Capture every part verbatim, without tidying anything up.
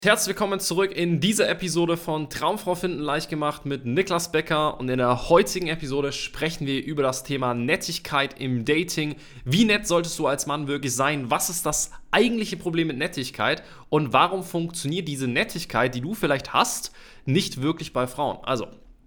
Herzlich willkommen zurück in dieser Episode von Traumfrau finden leicht gemacht mit Niklas Becker, und in der heutigen Episode sprechen wir über das Thema Nettigkeit im Dating. Wie nett solltest du als Mann wirklich sein? Was ist das eigentliche Problem mit Nettigkeit und warum funktioniert diese Nettigkeit, die du vielleicht hast, nicht wirklich bei Frauen? Also,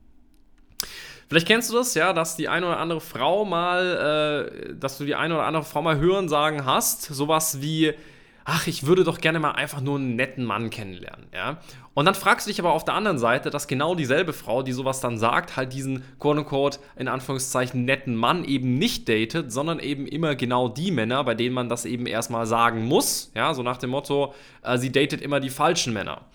vielleicht kennst du das, ja, dass die eine oder andere Frau mal, äh, dass du die eine oder andere Frau mal hören sagen hast, sowas wie: Ach, ich würde doch gerne mal einfach nur einen netten Mann kennenlernen, ja. Und dann fragst du dich aber auf der anderen Seite, dass genau dieselbe Frau, die sowas dann sagt, halt diesen quote-unquote, in Anführungszeichen, netten Mann eben nicht datet, sondern eben immer genau die Männer, bei denen man das eben erstmal sagen muss, ja, so nach dem Motto, äh, sie datet immer die falschen Männer.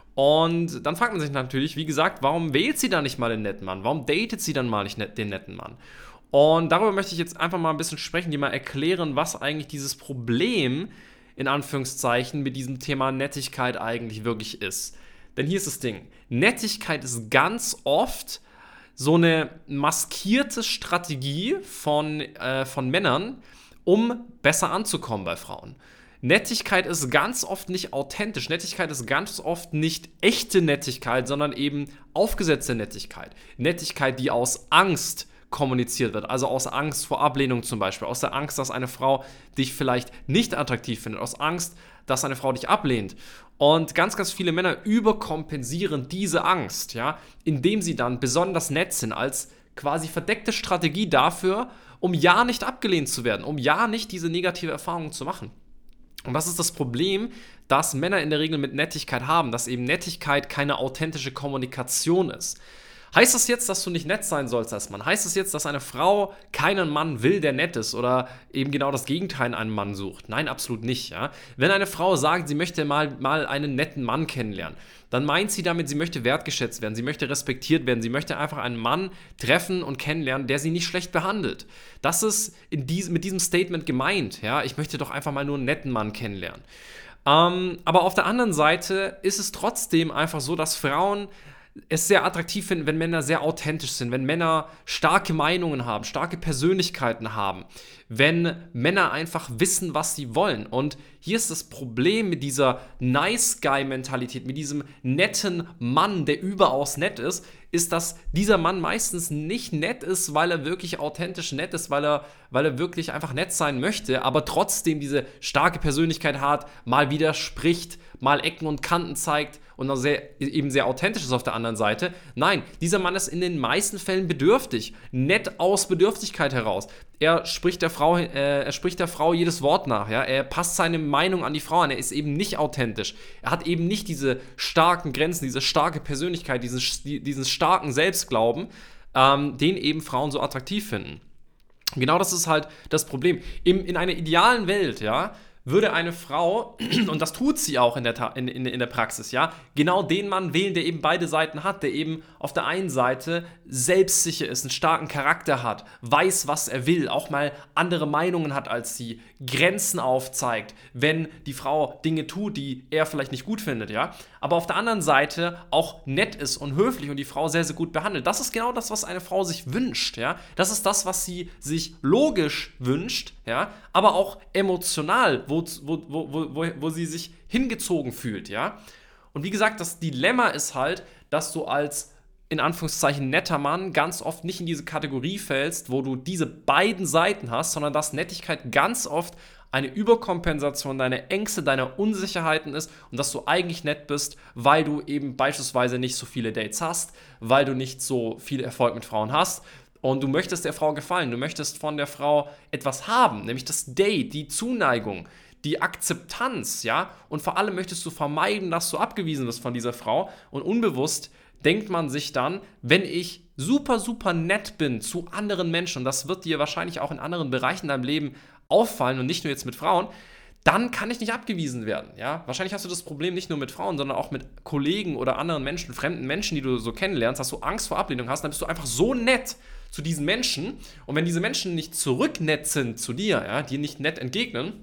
Und dann fragt man sich natürlich, wie gesagt, warum wählt sie dann nicht mal den netten Mann? Warum datet sie dann mal nicht net- den netten Mann? Und darüber möchte ich jetzt einfach mal ein bisschen sprechen, dir mal erklären, was eigentlich dieses Problem in Anführungszeichen mit diesem Thema Nettigkeit eigentlich wirklich ist. Denn hier ist das Ding: Nettigkeit ist ganz oft so eine maskierte Strategie von, äh, von Männern, um besser anzukommen bei Frauen. Nettigkeit ist ganz oft nicht authentisch. Nettigkeit ist ganz oft nicht echte Nettigkeit, sondern eben aufgesetzte Nettigkeit. Nettigkeit, die aus Angst kommuniziert wird, also aus Angst vor Ablehnung zum Beispiel, aus der Angst, dass eine Frau dich vielleicht nicht attraktiv findet, aus Angst, dass eine Frau dich ablehnt. Und ganz, ganz viele Männer überkompensieren diese Angst, ja, indem sie dann besonders nett sind, als quasi verdeckte Strategie dafür, um ja nicht abgelehnt zu werden, um ja nicht diese negative Erfahrung zu machen. Und das ist das Problem, das Männer in der Regel mit Nettigkeit haben, dass eben Nettigkeit keine authentische Kommunikation ist. Heißt das jetzt, dass du nicht nett sein sollst als Mann? Heißt das jetzt, dass eine Frau keinen Mann will, der nett ist, oder eben genau das Gegenteil in einem Mann sucht? Nein, absolut nicht. Ja? Wenn eine Frau sagt, sie möchte mal, mal einen netten Mann kennenlernen, dann meint sie damit, sie möchte wertgeschätzt werden, sie möchte respektiert werden, sie möchte einfach einen Mann treffen und kennenlernen, der sie nicht schlecht behandelt. Das ist in dies, mit diesem Statement gemeint. Ja? Ich möchte doch einfach mal nur einen netten Mann kennenlernen. Ähm, aber auf der anderen Seite ist es trotzdem einfach so, dass Frauen es sehr attraktiv finden, wenn Männer sehr authentisch sind, wenn Männer starke Meinungen haben, starke Persönlichkeiten haben, wenn Männer einfach wissen, was sie wollen. Und hier ist das Problem mit dieser Nice-Guy-Mentalität, mit diesem netten Mann, der überaus nett ist, ist, dass dieser Mann meistens nicht nett ist, weil er wirklich authentisch nett ist, weil er, weil er wirklich einfach nett sein möchte, aber trotzdem diese starke Persönlichkeit hat, mal widerspricht, mal Ecken und Kanten zeigt und auch sehr, eben sehr authentisch ist auf der anderen Seite. Nein, dieser Mann ist in den meisten Fällen bedürftig, nett aus Bedürftigkeit heraus. Er spricht der Frau, äh, er spricht der Frau jedes Wort nach, ja? Er passt seine Meinung an die Frau an, er ist eben nicht authentisch. Er hat eben nicht diese starken Grenzen, diese starke Persönlichkeit, diesen, diesen starken Selbstglauben, ähm, den eben Frauen so attraktiv finden. Genau das ist halt das Problem. Im, in einer idealen Welt, ja, würde eine Frau, und das tut sie auch in der, in, in, in der Praxis, ja, genau den Mann wählen, der eben beide Seiten hat, der eben auf der einen Seite selbstsicher ist, einen starken Charakter hat, weiß, was er will, auch mal andere Meinungen hat als sie, Grenzen aufzeigt, wenn die Frau Dinge tut, die er vielleicht nicht gut findet, ja, aber auf der anderen Seite auch nett ist und höflich und die Frau sehr, sehr gut behandelt. Das ist genau das, was eine Frau sich wünscht, ja, das ist das, was sie sich logisch wünscht, ja, aber auch emotional, wo, wo, wo, wo, wo sie sich hingezogen fühlt, ja. Und wie gesagt, das Dilemma ist halt, dass du als in Anführungszeichen netter Mann ganz oft nicht in diese Kategorie fällst, wo du diese beiden Seiten hast, sondern dass Nettigkeit ganz oft eine Überkompensation deiner Ängste, deiner Unsicherheiten ist und dass du eigentlich nett bist, weil du eben beispielsweise nicht so viele Dates hast, weil du nicht so viel Erfolg mit Frauen hast. Und du möchtest der Frau gefallen, du möchtest von der Frau etwas haben, nämlich das Date, die Zuneigung, die Akzeptanz, ja. Und vor allem möchtest du vermeiden, dass du abgewiesen wirst von dieser Frau. Und unbewusst denkt man sich dann, wenn ich super, super nett bin zu anderen Menschen, und das wird dir wahrscheinlich auch in anderen Bereichen in deinem Leben auffallen und nicht nur jetzt mit Frauen, dann kann ich nicht abgewiesen werden. Ja? Wahrscheinlich hast du das Problem nicht nur mit Frauen, sondern auch mit Kollegen oder anderen Menschen, fremden Menschen, die du so kennenlernst, dass du Angst vor Ablehnung hast, dann bist du einfach so nett zu diesen Menschen. Und wenn diese Menschen nicht zurücknett sind zu dir, ja, dir nicht nett entgegnen,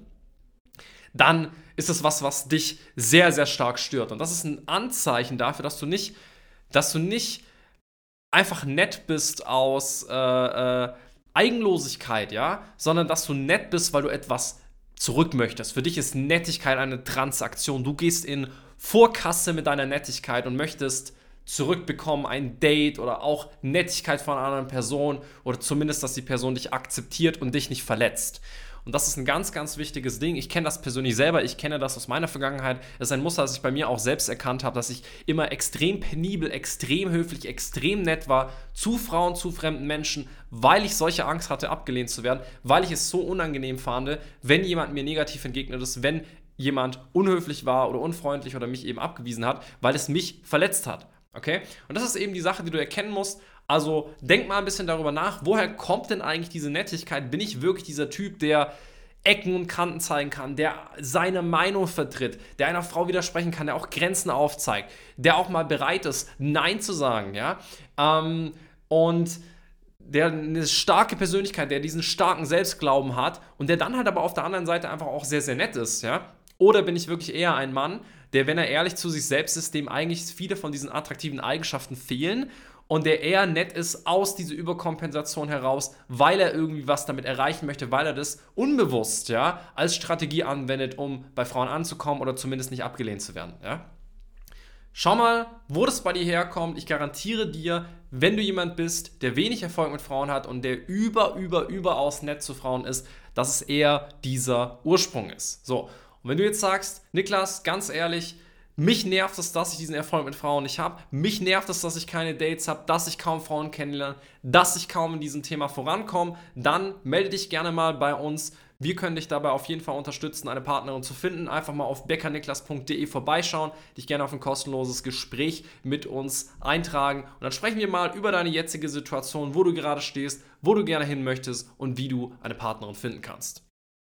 dann ist es was, was dich sehr, sehr stark stört. Und das ist ein Anzeichen dafür, dass du nicht, dass du nicht einfach nett bist aus äh, äh, Eigenlosigkeit, ja, sondern dass du nett bist, weil du etwas zurück möchtest. Für dich ist Nettigkeit eine Transaktion. Du gehst in Vorkasse mit deiner Nettigkeit und möchtest zurückbekommen, ein Date oder auch Nettigkeit von einer anderen Person oder zumindest, dass die Person dich akzeptiert und dich nicht verletzt. Und das ist ein ganz, ganz wichtiges Ding. Ich kenne das persönlich selber, ich kenne das aus meiner Vergangenheit. Das ist ein Muster, das ich bei mir auch selbst erkannt habe, dass ich immer extrem penibel, extrem höflich, extrem nett war zu Frauen, zu fremden Menschen, weil ich solche Angst hatte, abgelehnt zu werden, weil ich es so unangenehm fand, wenn jemand mir negativ entgegnet ist, wenn jemand unhöflich war oder unfreundlich oder mich eben abgewiesen hat, weil es mich verletzt hat. Okay? Und das ist eben die Sache, die du erkennen musst. Also denk mal ein bisschen darüber nach, woher kommt denn eigentlich diese Nettigkeit? Bin ich wirklich dieser Typ, der Ecken und Kanten zeigen kann, der seine Meinung vertritt, der einer Frau widersprechen kann, der auch Grenzen aufzeigt, der auch mal bereit ist, Nein zu sagen, ja? Ähm, und der eine starke Persönlichkeit, der diesen starken Selbstglauben hat und der dann halt aber auf der anderen Seite einfach auch sehr, sehr nett ist, ja? Oder bin ich wirklich eher ein Mann, der, wenn er ehrlich zu sich selbst ist, dem eigentlich viele von diesen attraktiven Eigenschaften fehlen und der eher nett ist aus dieser Überkompensation heraus, weil er irgendwie was damit erreichen möchte, weil er das unbewusst, ja, als Strategie anwendet, um bei Frauen anzukommen oder zumindest nicht abgelehnt zu werden, ja? Schau mal, wo das bei dir herkommt. Ich garantiere dir, wenn du jemand bist, der wenig Erfolg mit Frauen hat und der über, über, überaus nett zu Frauen ist, dass es eher dieser Ursprung ist. So, und wenn du jetzt sagst, Niklas, ganz ehrlich, mich nervt es, dass ich diesen Erfolg mit Frauen nicht habe, mich nervt es, dass ich keine Dates habe, dass ich kaum Frauen kennenlerne, dass ich kaum in diesem Thema vorankomme, dann melde dich gerne mal bei uns. Wir können dich dabei auf jeden Fall unterstützen, eine Partnerin zu finden. Einfach mal auf beckerniklas punkt de vorbeischauen, dich gerne auf ein kostenloses Gespräch mit uns eintragen und dann sprechen wir mal über deine jetzige Situation, wo du gerade stehst, wo du gerne hin möchtest und wie du eine Partnerin finden kannst.